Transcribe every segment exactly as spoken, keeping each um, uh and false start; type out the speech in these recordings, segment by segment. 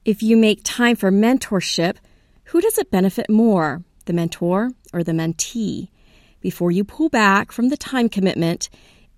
If you make time for mentorship, who does it benefit more, the mentor or the mentee? Before you pull back from the time commitment,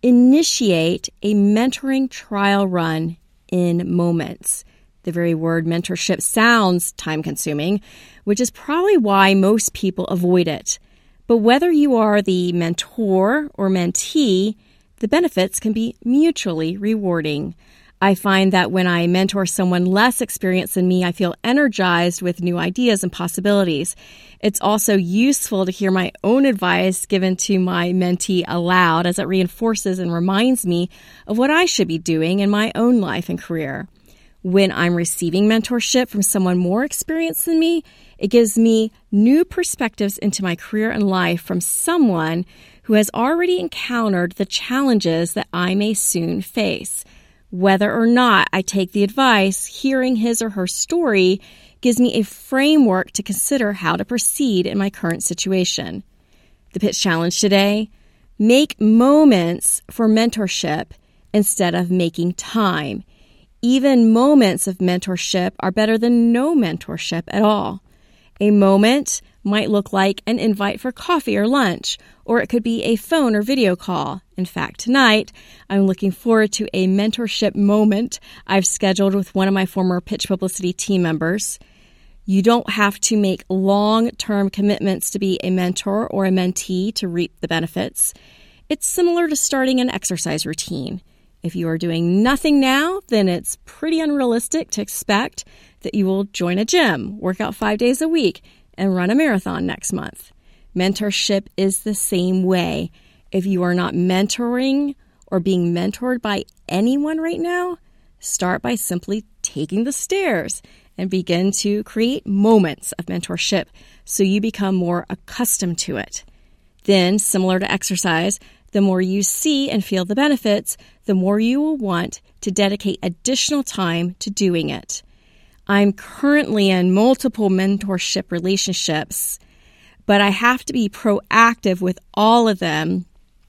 initiate a mentoring trial run in moments. The very word mentorship sounds time-consuming, which is probably why most people avoid it. But whether you are the mentor or mentee, the benefits can be mutually rewarding. I find that when I mentor someone less experienced than me, I feel energized with new ideas and possibilities. It's also useful to hear my own advice given to my mentee aloud, as it reinforces and reminds me of what I should be doing in my own life and career. When I'm receiving mentorship from someone more experienced than me, it gives me new perspectives into my career and life from someone who has already encountered the challenges that I may soon face. Whether or not I take the advice, hearing his or her story gives me a framework to consider how to proceed in my current situation. The pitch challenge today: make moments for mentorship instead of making time. Even moments of mentorship are better than no mentorship at all. A moment might look like an invite for coffee or lunch, or it could be a phone or video call. In fact, tonight, I'm looking forward to a mentorship moment I've scheduled with one of my former Pitch Publicity team members. You don't have to make long-term commitments to be a mentor or a mentee to reap the benefits. It's similar to starting an exercise routine. If you are doing nothing now, then it's pretty unrealistic to expect that you will join a gym, work out five days a week, and run a marathon next month. Mentorship is the same way. If you are not mentoring or being mentored by anyone right now, start by simply taking the stairs and begin to create moments of mentorship so you become more accustomed to it. Then, similar to exercise, the more you see and feel the benefits, the more you will want to dedicate additional time to doing it. I'm currently in multiple mentorship relationships, but I have to be proactive with all of them,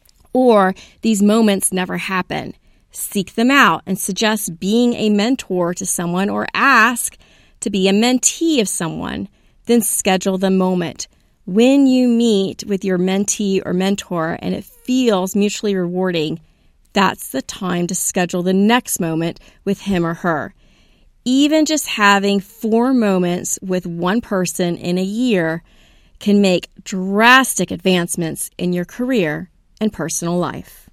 or these moments never happen. Seek them out and suggest being a mentor to someone or ask to be a mentee of someone. Then schedule the moment. When you meet with your mentee or mentor and it feels mutually rewarding, that's the time to schedule the next moment with him or her. Even just having four moments with one person in a year can make drastic advancements in your career and personal life.